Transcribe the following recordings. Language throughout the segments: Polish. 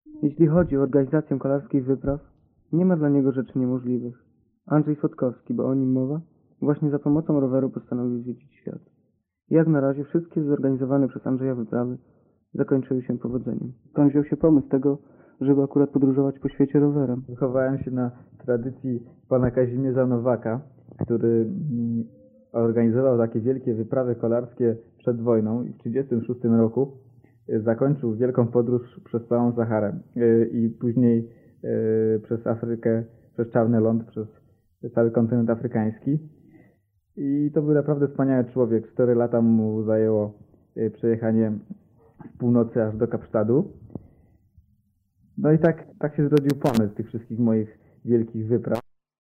Jeśli chodzi o organizację kolarskich wypraw, nie ma dla niego rzeczy niemożliwych. Andrzej Słodkowski, bo o nim mowa, właśnie za pomocą roweru postanowił zwiedzić świat. Jak na razie wszystkie zorganizowane przez Andrzeja wyprawy zakończyły się powodzeniem. Skąd wziął się pomysł tego, żeby akurat podróżować po świecie rowerem? Wychowałem się na tradycji pana Kazimierza Nowaka, który organizował takie wielkie wyprawy kolarskie przed wojną i w 1936 roku zakończył wielką podróż przez całą Saharę i później przez Afrykę, przez Czarny Ląd, przez cały kontynent afrykański. I to był naprawdę wspaniały człowiek. 4 lata mu zajęło przejechanie z północy aż do Kapsztadu. No i tak się zrodził pomysł tych wszystkich moich wielkich wypraw.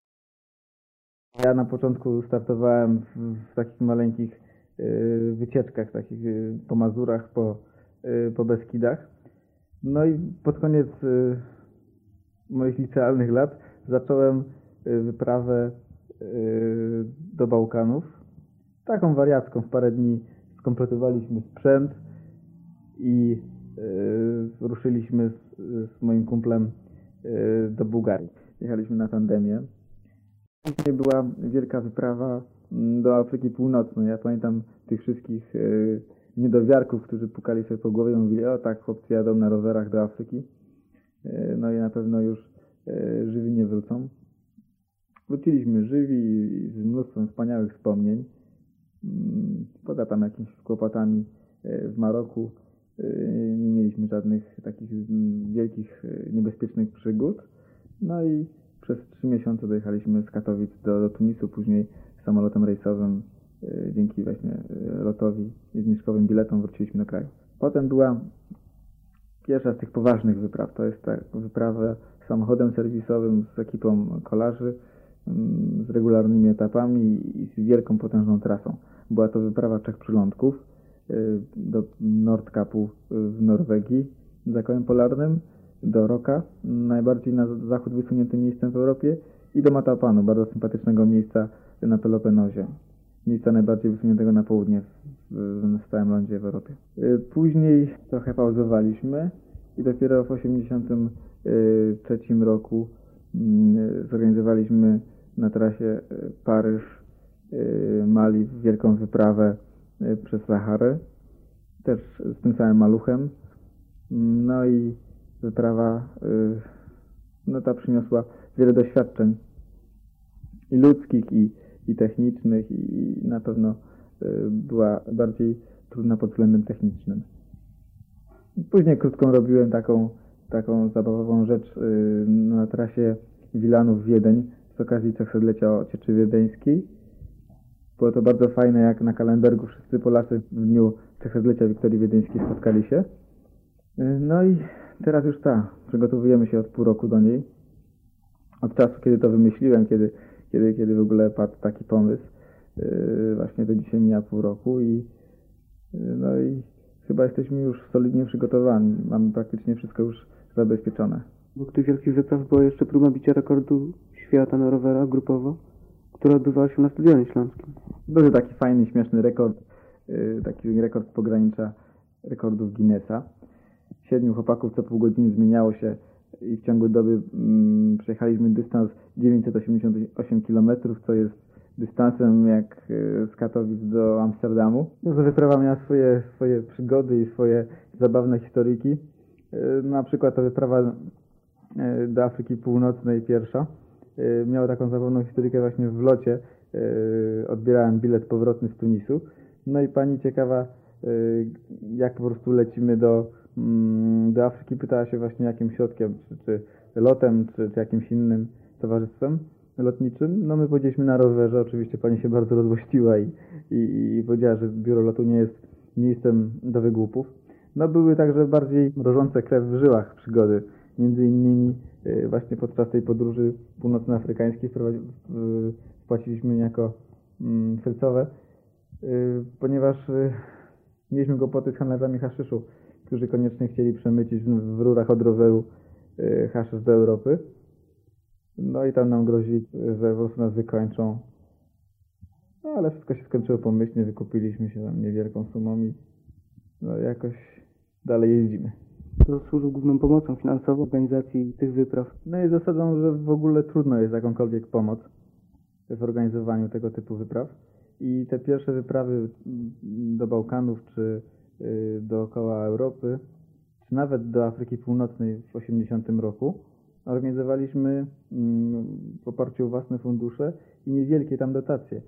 Ja na początku startowałem w takich maleńkich wycieczkach, takich po Mazurach, po Beskidach. No i pod koniec moich licealnych lat zacząłem wyprawę do Bałkanów. Taką wariacką. W parę dni skompletowaliśmy sprzęt i ruszyliśmy z moim kumplem do Bułgarii. Jechaliśmy na tandemie. Później była wielka wyprawa do Afryki Północnej. Ja pamiętam tych wszystkich niedowiarków, którzy pukali sobie po głowie i mówili: o tak, chłopcy jadą na rowerach do Afryki. No i na pewno już żywi nie wrócą. Wróciliśmy żywi z mnóstwem wspaniałych wspomnień. Poza tam jakimiś kłopotami w Maroku nie mieliśmy żadnych takich wielkich, niebezpiecznych przygód. No i przez 3 miesiące dojechaliśmy z Katowic do Tunisu, później samolotem rejsowym dzięki właśnie lotowi i zniżkowym biletom wróciliśmy do kraju. Potem była pierwsza z tych poważnych wypraw. To jest ta wyprawa samochodem serwisowym z ekipą kolarzy, z regularnymi etapami i z wielką, potężną trasą. Była to wyprawa 3 przylądków do Nordkapu w Norwegii, za kołem polarnym, do Roka, najbardziej na zachód wysuniętym miejscem w Europie, i do Matapanu, bardzo sympatycznego miejsca na Pelopenozie. Miejsca najbardziej wysuniętego na południe w stałym lądzie w Europie. Później trochę pauzowaliśmy i dopiero w 1983 roku zorganizowaliśmy na trasie Paryż-Mali wielką wyprawę przez Saharę, też z tym samym maluchem. No i wyprawa ta przyniosła wiele doświadczeń i ludzkich, i technicznych, i na pewno była bardziej trudna pod względem technicznym. Później krótką robiłem taką zabawową rzecz na trasie Wilanów-Wiedeń z okazji 300-lecia Cieczy Wiedeńskiej. Było to bardzo fajne, jak na Kalenbergu wszyscy Polacy w dniu 300-lecia Wiktorii Wiedeńskiej spotkali się. No i teraz już przygotowujemy się od pół roku do niej. Od czasu, kiedy to wymyśliłem, kiedy w ogóle padł taki pomysł. Właśnie do dzisiaj mija pół roku i chyba jesteśmy już solidnie przygotowani. Mamy praktycznie wszystko już zabezpieczone. Obok tych wielkich wypraw była jeszcze próba bicia rekordu świata na rowerach grupowo, która odbywała się na Stadionie Śląskim. Był taki fajny, śmieszny rekord, taki rekord z pogranicza rekordów Guinnessa. 7 chłopaków co pół godziny zmieniało się i w ciągu doby przejechaliśmy dystans 988 km, co jest dystansem jak z Katowic do Amsterdamu. Ta wyprawa miała swoje przygody i swoje zabawne historyjki. Na przykład ta wyprawa do Afryki Północnej pierwsza miała taką zabawną historyjkę właśnie w locie. Odbierałem bilet powrotny z Tunisu. No i pani ciekawa, jak po prostu lecimy do Afryki, pytała się właśnie jakim środkiem, czy lotem, czy jakimś innym towarzystwem lotniczym. No my powiedzieliśmy na rowerze, oczywiście pani się bardzo rozłościła i powiedziała, że biuro lotu nie jest miejscem do wygłupów. No były także bardziej mrożące krew w żyłach przygody. Między innymi właśnie podczas tej podróży północnoafrykańskiej wpłaciliśmy niejako sercowe, ponieważ mieliśmy kłopoty z handlarzami haszyszu, którzy koniecznie chcieli przemycić w rurach od roweru haszysz do Europy. No i tam nam grozili, że po prostu nas wykończą. No ale wszystko się skończyło pomyślnie, wykupiliśmy się tam niewielką sumą i jakoś dalej jeździmy. To służył główną pomocą finansową organizacji tych wypraw. No i zasadą, że w ogóle trudno jest jakąkolwiek pomoc w organizowaniu tego typu wypraw. I te pierwsze wyprawy do Bałkanów, czy dookoła Europy, czy nawet do Afryki Północnej w 80 roku organizowaliśmy w oparciu o własne fundusze i niewielkie tam dotacje.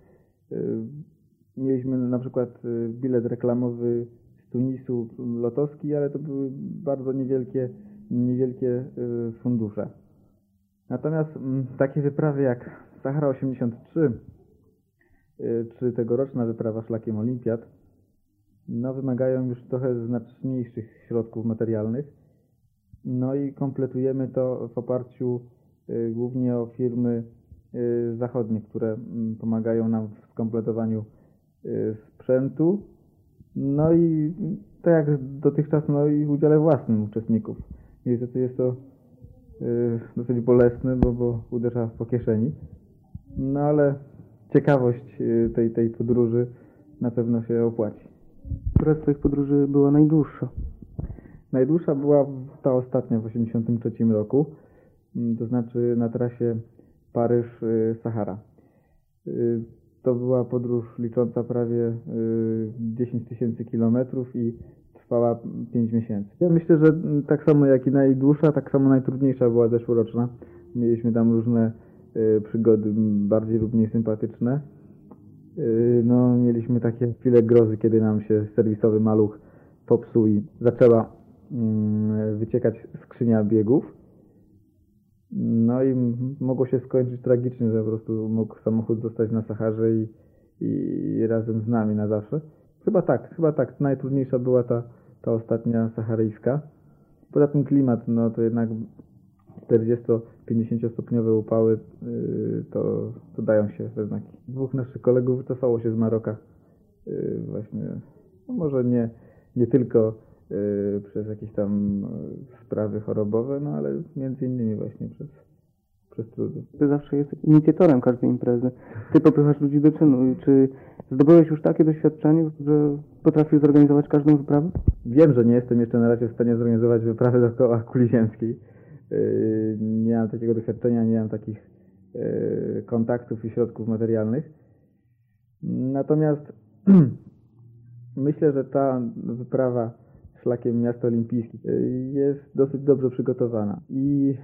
Mieliśmy na przykład bilet reklamowy z Tunisu lotowski, ale to były bardzo niewielkie fundusze. Natomiast takie wyprawy jak Sahara 83 czy tegoroczna wyprawa szlakiem Olimpiad no, wymagają już trochę znaczniejszych środków materialnych. No i kompletujemy to w oparciu głównie o firmy zachodnie, które pomagają nam w skompletowaniu sprzętu. No i tak jak dotychczas, no i w udziale własnym uczestników. Niestety jest to dosyć bolesne, bo uderza po kieszeni. No ale ciekawość tej podróży na pewno się opłaci. Która z Twoich podróży była najdłuższa? Najdłuższa była ta ostatnia w 1983 roku, to znaczy na trasie Paryż-Sahara. To była podróż licząca prawie 10 000 kilometrów i trwała 5 miesięcy. Ja myślę, że tak samo jak i najdłuższa, tak samo najtrudniejsza była zeszłoroczna. Mieliśmy tam różne przygody, bardziej lub mniej sympatyczne. No, mieliśmy takie chwile grozy, kiedy nam się serwisowy maluch popsuł i zaczęła wyciekać skrzynia biegów. No i mogło się skończyć tragicznie, że po prostu mógł samochód zostać na Saharze i razem z nami na zawsze. Chyba tak. Najtrudniejsza była ta ostatnia saharyjska. Poza tym klimat, no to jednak 40-50 stopniowe upały to dają się we znaki. Dwóch naszych kolegów wycofało się z Maroka właśnie, no może nie tylko przez jakieś tam sprawy chorobowe, no ale między innymi właśnie przez trudy. Ty zawsze jesteś inicjatorem każdej imprezy. Ty popychasz ludzi do czynu. Czy zdobyłeś już takie doświadczenie, że potrafisz zorganizować każdą wyprawę? Wiem, że nie jestem jeszcze na razie w stanie zorganizować wyprawy dookoła kuli ziemskiej. Nie mam takiego doświadczenia, nie mam takich kontaktów i środków materialnych. Natomiast myślę, że ta wyprawa szlakiem miasta olimpijskich jest dosyć dobrze przygotowana i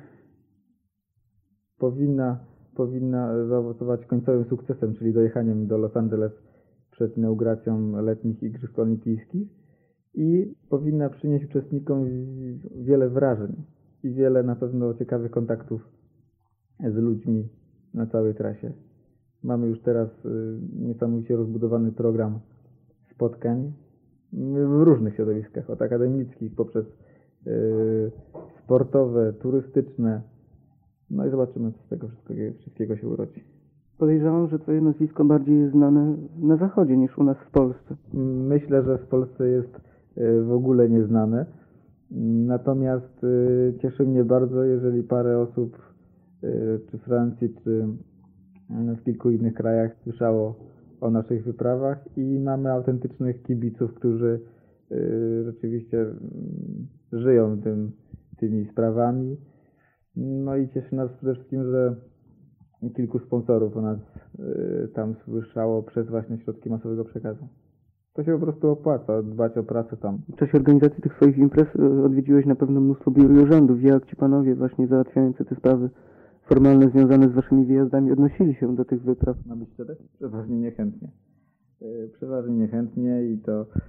powinna zaowocować końcowym sukcesem, czyli dojechaniem do Los Angeles przed inauguracją letnich Igrzysk Olimpijskich i powinna przynieść uczestnikom wiele wrażeń i wiele na pewno ciekawych kontaktów z ludźmi na całej trasie. Mamy już teraz niesamowicie rozbudowany program spotkań w różnych środowiskach, od akademickich poprzez sportowe, turystyczne. No i zobaczymy, co z tego wszystkiego się urodzi. Podejrzewam, że Twoje nazwisko bardziej jest znane na Zachodzie niż u nas w Polsce. Myślę, że w Polsce jest w ogóle nieznane. Natomiast cieszy mnie bardzo, jeżeli parę osób czy w Francji, czy w kilku innych krajach słyszało o naszych wyprawach i mamy autentycznych kibiców, którzy rzeczywiście żyją tymi sprawami. No i cieszy nas przede wszystkim, że kilku sponsorów o nas tam słyszało przez właśnie środki masowego przekazu. To się po prostu opłaca, dbać o pracę tam. W czasie organizacji tych swoich imprez odwiedziłeś na pewno mnóstwo biur i urzędów. Jak ci panowie właśnie załatwiający te sprawy formalne związane z waszymi wyjazdami odnosili się do tych wypraw? Ma być cztery? Przeważnie niechętnie. Przeważnie niechętnie i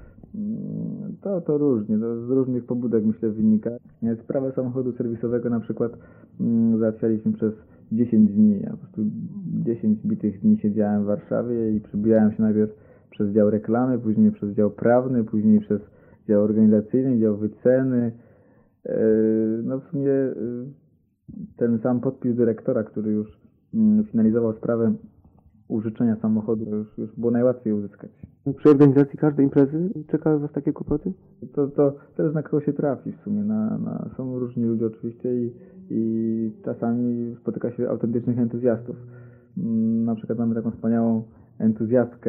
to różnie, to z różnych pobudek myślę wynika. Sprawę samochodu serwisowego na przykład załatwialiśmy przez 10 dni. Ja po prostu 10 bitych dni siedziałem w Warszawie i przebijałem się najpierw przez dział reklamy, później przez dział prawny, później przez dział organizacyjny, dział wyceny. No w sumie ten sam podpis dyrektora, który już finalizował sprawę użyczenia samochodu, już było najłatwiej uzyskać. Przy organizacji każdej imprezy czekały was takie kłopoty? To też na kogo się trafi w sumie. Są różni ludzie oczywiście i czasami spotyka się autentycznych entuzjastów. Na przykład mamy taką wspaniałą entuzjastkę z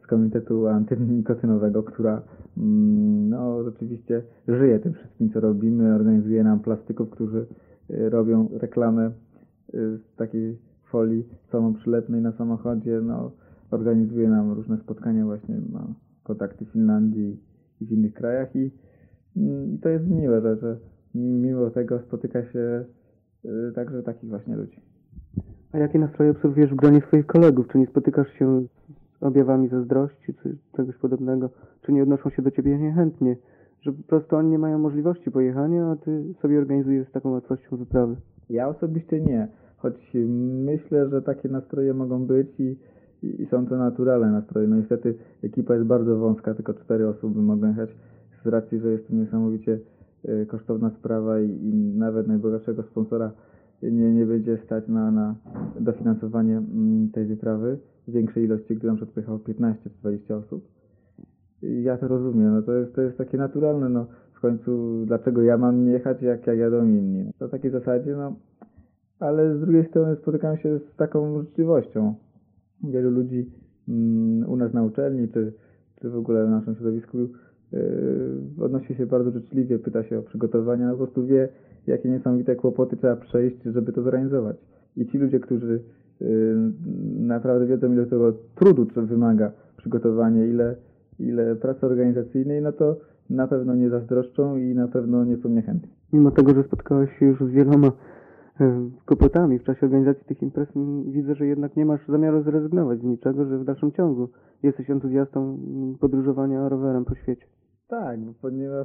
komitetu antynikotynowego, która no rzeczywiście żyje tym wszystkim, co robimy, organizuje nam plastyków, którzy robią reklamę z takiej folii samoprzylepnej na samochodzie, no organizuje nam różne spotkania, właśnie ma kontakty w Finlandii i w innych krajach i to jest miłe, że mimo tego spotyka się także takich właśnie ludzi. A jakie nastroje obserwujesz w gronie swoich kolegów? Czy nie spotykasz się z objawami zazdrości, czy czegoś podobnego? Czy nie odnoszą się do ciebie niechętnie? Że po prostu oni nie mają możliwości pojechania, a ty sobie organizujesz z taką łatwością wyprawy? Ja osobiście nie, choć myślę, że takie nastroje mogą być i są to naturalne nastroje. No niestety ekipa jest bardzo wąska, tylko 4 osoby mogą jechać z racji, że jest to niesamowicie kosztowna sprawa i nawet najbogatszego sponsora nie będzie stać na dofinansowanie tej wyprawy w większej ilości, gdy na przykład pojechało 15 czy 20 osób. I ja to rozumiem, no to jest takie naturalne, no w końcu dlaczego ja mam nie jechać, jak jadą inni. No, to w takiej zasadzie, no ale z drugiej strony spotykam się z taką życzliwością. Wielu ludzi u nas na uczelni, czy w ogóle w naszym środowisku odnosi się bardzo życzliwie, pyta się o przygotowania, no po prostu wie, jakie niesamowite kłopoty trzeba przejść, żeby to zorganizować. I ci ludzie, którzy naprawdę wiedzą, ile tego trudu wymaga przygotowanie, ile pracy organizacyjnej, no to na pewno nie zazdroszczą i na pewno nie są niechętni. Mimo tego, że spotkałeś się już z wieloma kłopotami w czasie organizacji tych imprez, widzę, że jednak nie masz zamiaru zrezygnować z niczego, że w dalszym ciągu jesteś entuzjastą podróżowania rowerem po świecie. Tak, ponieważ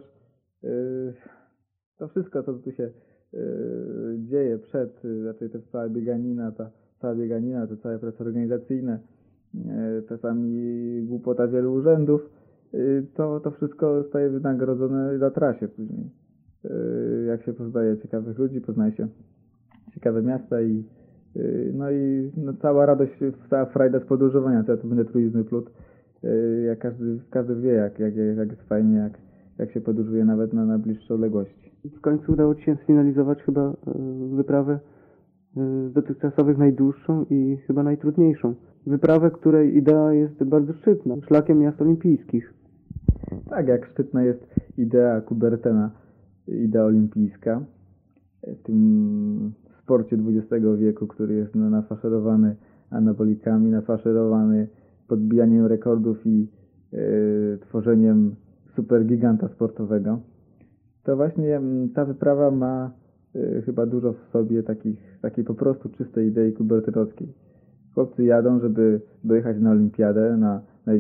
to wszystko, co tu się dzieje przed, raczej to cała bieganina, to całe prace organizacyjne, czasami głupota wielu urzędów, to wszystko zostaje wynagrodzone na trasie później. Jak się poznaje ciekawych ludzi, poznaje się ciekawe miasta i cała radość, cała frajda z podróżowania, to ja tu będę truizmy plót, jak każdy wie, jak jest fajnie, jak się podróżuje nawet na bliższe odległości. W końcu udało ci się sfinalizować chyba wyprawę z dotychczasowych najdłuższą i chyba najtrudniejszą. Wyprawę, której idea jest bardzo szczytna, szlakiem miast olimpijskich. Tak, jak szczytna jest idea Coubertina, idea olimpijska, w tym sporcie XX wieku, który jest nafaszerowany anabolikami, nafaszerowany podbijaniem rekordów i tworzeniem supergiganta sportowego, to właśnie ta wyprawa ma chyba dużo w sobie takiej po prostu czystej idei kubertynowskiej. Chłopcy jadą, żeby dojechać na olimpiadę, na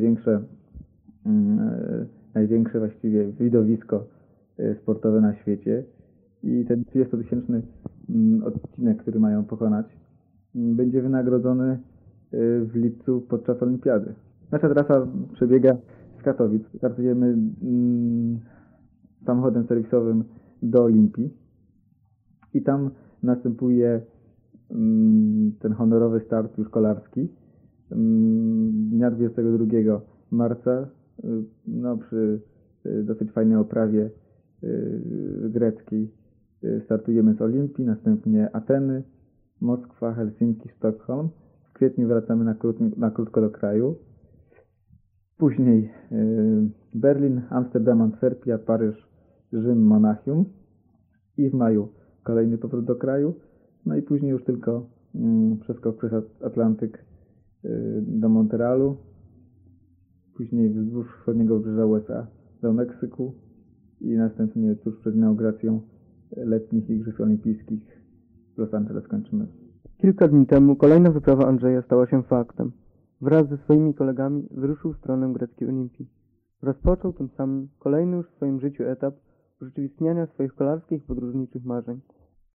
największe właściwie widowisko sportowe na świecie i ten 30-tysięczny odcinek, który mają pokonać, będzie wynagrodzony w lipcu podczas olimpiady. Nasza trasa przebiega z Katowic. Startujemy samochodem serwisowym do Olimpii i tam następuje ten honorowy start już kolarski. Dnia 22 marca przy dosyć fajnej oprawie greckiej startujemy z Olimpii, następnie Ateny, Moskwa, Helsinki, Sztokholm. W kwietniu wracamy na krótko do kraju. Później Berlin, Amsterdam, Antwerpia, Paryż, Rzym, Monachium i w maju kolejny powrót do kraju. No i później już tylko przeskok przez Atlantyk do Montrealu. Później wzdłuż wschodniego wybrzeża USA do Meksyku i następnie tuż przed inauguracją letnich Igrzysk Olimpijskich w Los Angeles kończymy. Kilka dni temu kolejna wyprawa Andrzeja stała się faktem. Wraz ze swoimi kolegami wyruszył w stronę greckiej Olimpii. Rozpoczął tym samym kolejny już w swoim życiu etap urzeczywistniania swoich kolarskich podróżniczych marzeń.